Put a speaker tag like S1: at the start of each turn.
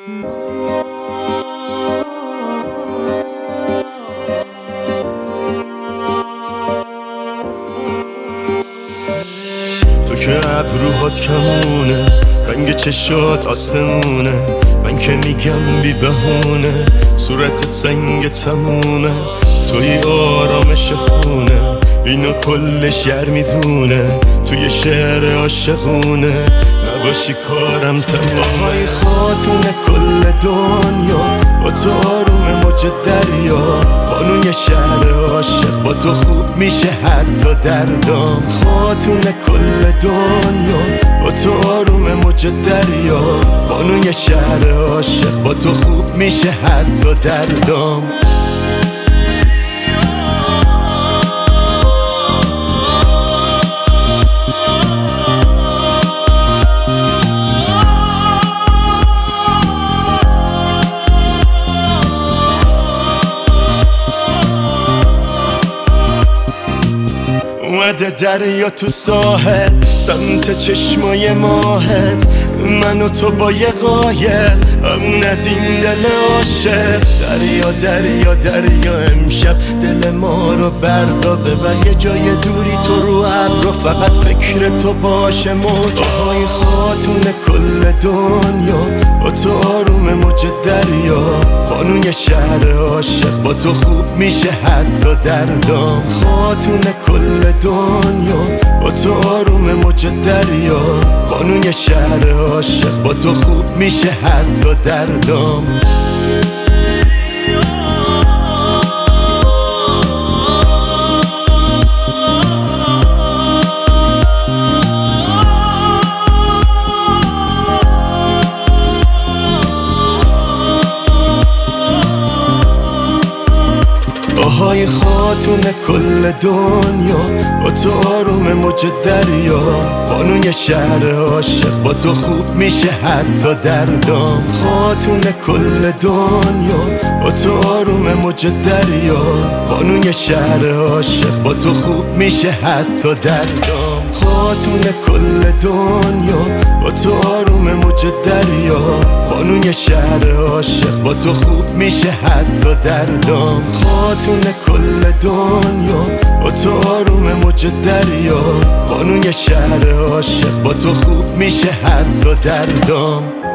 S1: تو که ابروهات کمونه، رنگ چشات آسمونه، من که میگم بی بهونه، صورت سنگ تمومه، توی آرامش خونه، اینو کل شهر میدونه، توی شعر عاشقونه، نباشی کارم تمومه. های خاتون کل دنیا، با تو آروم موج دریا، بانوی شهر عاشق، با تو خوب میشه حتی دردام. خاتون کل دنیا، با تو آروم موج دریا، بانوی شهر عاشق، با تو خوب میشه حتی دردام. اومده دریا تو ساحل، سمت چشمای ماهت، من و تو با یه قایق، همون از این دل عاشق. دریا دریا دریا امشب دل ما رو بردا ببر، یه جای دوری تو رو ابر، فقط فکر تو باشه. موجهای خاتون کل دنیا، با تو آروم موج دریا، بانوی شهر عاشق، با تو خوب میشه حتی دردام. خاتون کل دنیا، با تو آروم موج دریا، بانوی شهر عاشق، با تو خوب میشه حتی دردام. های خاتون کل دنیا، با تو آروم موج دریا، بانوی شهر عاشق، با تو خوب میشه حتی دردام. خاتون کل دنیا، با تو آروم موج دریا، بانوی شهر عاشق، با تو خوب میشه حتی دردام. خاتون کل دنیا، با تو آروم موج دریا، بانوی شهر عاشق، با تو خوب میشه حتی دردام. خاتون کل دنیا، با تو آروم موج دریا، بانوی شهر عاشق، با تو خوب میشه حتی دردام.